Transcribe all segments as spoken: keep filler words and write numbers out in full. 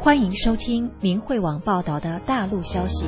欢迎收听明慧网报道的大陆消息。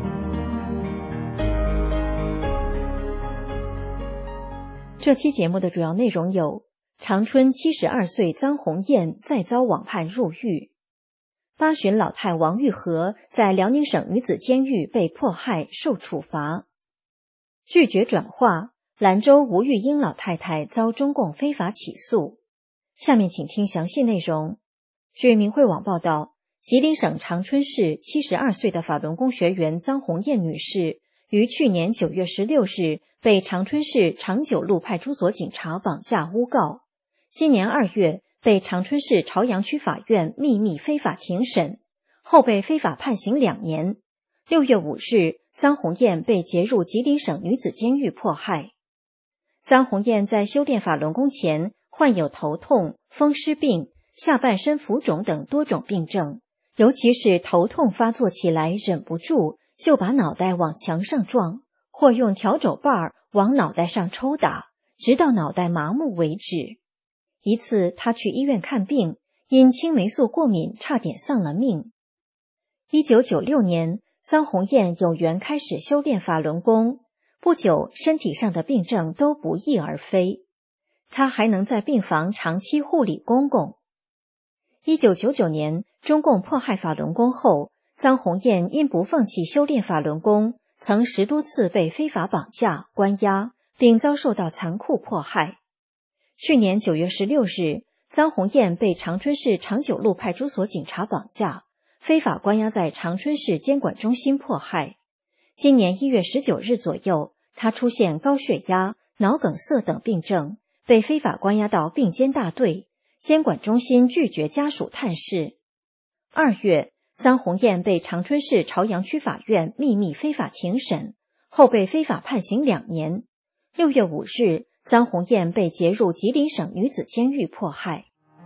这期节目的主要内容有：长春七十二岁臧红艳再遭网判入狱；八旬老太王玉和在辽宁省女子监狱被迫害受处罚；拒绝转化，兰州吴玉英老太太遭中共非法起诉。下面请听详细内容。据明慧网报道，吉林省长春市七十二岁的法轮功学员臧红艳女士于去年九月十六日被长春市长久路派出所警察绑架诬告，今年二月被长春市朝阳区法院秘密非法庭审，后被非法判刑两年。六月五日，臧红艳被劫入吉林省女子监狱迫害。臧红艳在修炼法轮功前患有头痛、风湿病、下半身浮肿等多种病症，尤其是头痛发作起来忍不住就把脑袋往墙上撞，或用笤帚把往脑袋上抽打，直到脑袋麻木为止。一次他去医院看病，因青霉素过敏差点丧了命。一九九六年，臧红艳有缘开始修炼法轮功，不久身体上的病症都不翼而飞，他还能在病房长期护理公公。一九九九年，中共迫害法轮功后，臧红艳因不放弃修炼法轮功，曾十多次被非法绑架、关押，并遭受到残酷迫害。去年九月十六日，臧红艳被长春市长久路派出所警察绑架，非法关押在长春市监管中心迫害。今年一月十九日左右，他出现高血压、脑梗塞等病症，被非法关押到病监大队，监管中心拒绝家属探视。二月，臧红艳被长春市朝阳区法院秘密非法庭审，后被非法判刑两年。六月五日，臧红艳被劫入吉林省女子监狱迫害。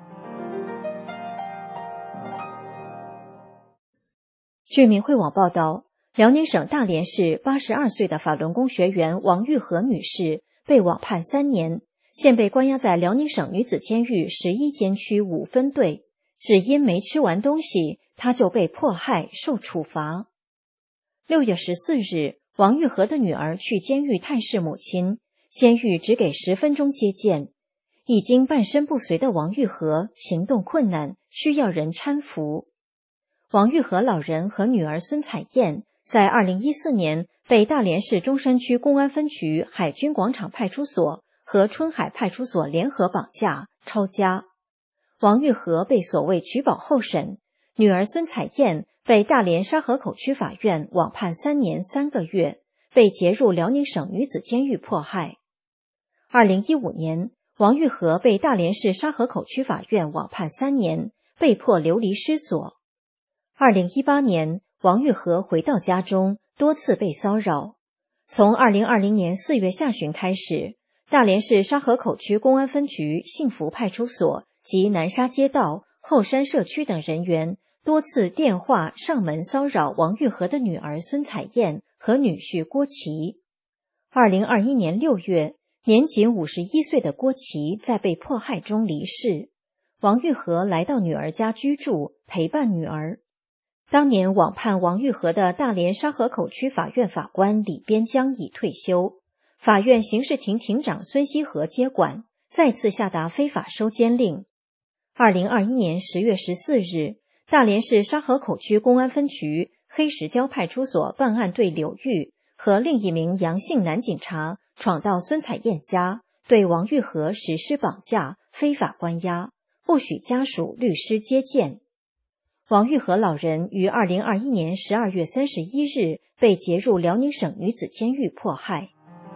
据明慧网报道，辽宁省大连市八十二岁的法轮功学员王玉和女士被网判三年，现被关押在辽宁省女子监狱十一监区五分队，只因没吃完东西，她就被迫害受处罚。六月十四日，王玉和的女儿去监狱探视母亲，监狱只给十分钟接见。已经半身不遂的王玉和行动困难，需要人搀扶。王玉和老人和女儿孙彩燕在二零一四年被大连市中山区公安分局海军广场派出所和春海派出所联合绑架、抄家。王玉和被所谓取保候审，女儿孙彩燕被大连沙河口区法院网判三年三个月，被劫入辽宁省女子监狱迫害。二零一五年，王玉和被大连市沙河口区法院网判三年，被迫流离失所。二零一八年，王玉和回到家中，多次被骚扰。从二零二零年四月下旬开始，大连市沙河口区公安分局幸福派出所及南沙街道、后山社区等人员多次电话上门骚扰王玉和的女儿孙彩燕和女婿郭琦。二零二一年六月，年仅五十一岁的郭琦在被迫害中离世，王玉和来到女儿家居住，陪伴女儿。当年网判王玉和的大连沙河口区法院法官李边江已退休，法院刑事庭庭长孙希和接管，再次下达非法收监令。二零二一年十月十四日，大连市沙河口区公安分局黑石礁派出所办案队柳玉和另一名杨姓男警察闯到孙彩燕家，对王玉和实施绑架、非法关押，不许家属、律师接见。王玉和老人于二零二一年十二月三十一日被劫入辽宁省女子监狱迫害。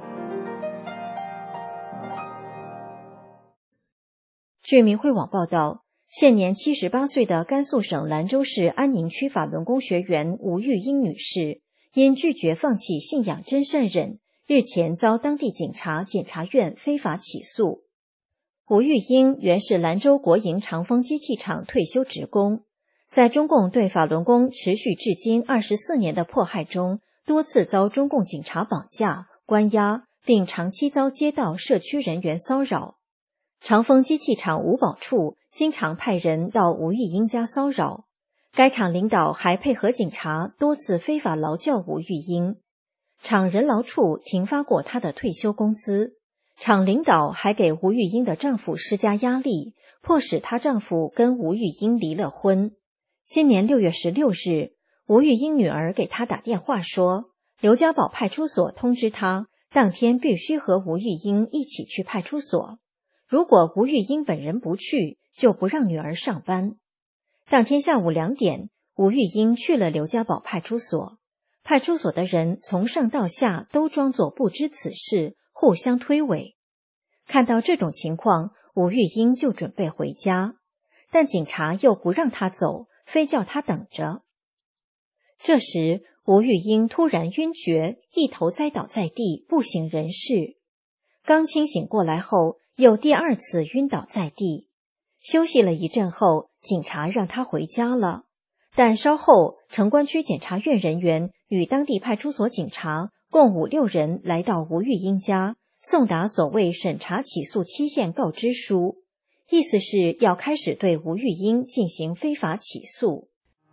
据明慧网报道，现年七十八岁的甘肃省兰州市安宁区法轮功学员吴玉英女士，因拒绝放弃信仰真善忍，日前遭当地警察、检察院非法起诉。吴玉英原是兰州国营长丰机器厂退休职工，在中共对法轮功持续至今二十四年的迫害中，多次遭中共警察绑架、关押，并长期遭街道社区人员骚扰。长丰机器厂五保处经常派人到吴玉英家骚扰， 该厂领导还配合警察多次非法劳教吴玉英，厂人劳处停发过她的退休工资，厂领导还给吴玉英的丈夫施加压力，迫使她丈夫跟吴玉英离了婚。今年六月十六日，吴玉英女儿给她打电话说，刘家堡派出所通知她，当天必须和吴玉英一起去派出所，如果吴玉英本人不去，就不让女儿上班。当天下午两点，吴玉英去了刘家堡派出所，派出所的人从上到下都装作不知此事，互相推诿。看到这种情况，吴玉英就准备回家，但警察又不让她走，非叫她等着。这时，吴玉英突然晕厥，一头栽倒在地，不省人事。刚清醒过来后，又第二次晕倒在地。休息了一阵后，警察让她回家了。但稍后，城关区检察院人员与当地派出所警察共五六人来到吴玉英家，送达所谓审查起诉期限告知书，意思是要开始对吴玉英进行非法起诉。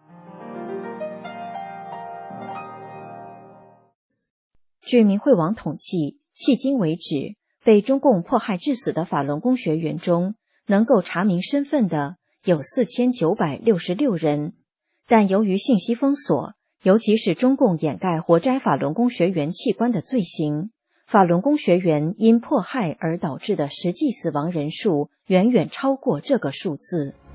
据民汇网统计，迄今为止，被中共迫害致死的法轮功学员中，能够查明身份的有四千九百六十六人，但由于信息封锁，尤其是中共掩盖活摘法轮功学员器官的罪行，法轮功学员因迫害而导致的实际死亡人数远远超过这个数字。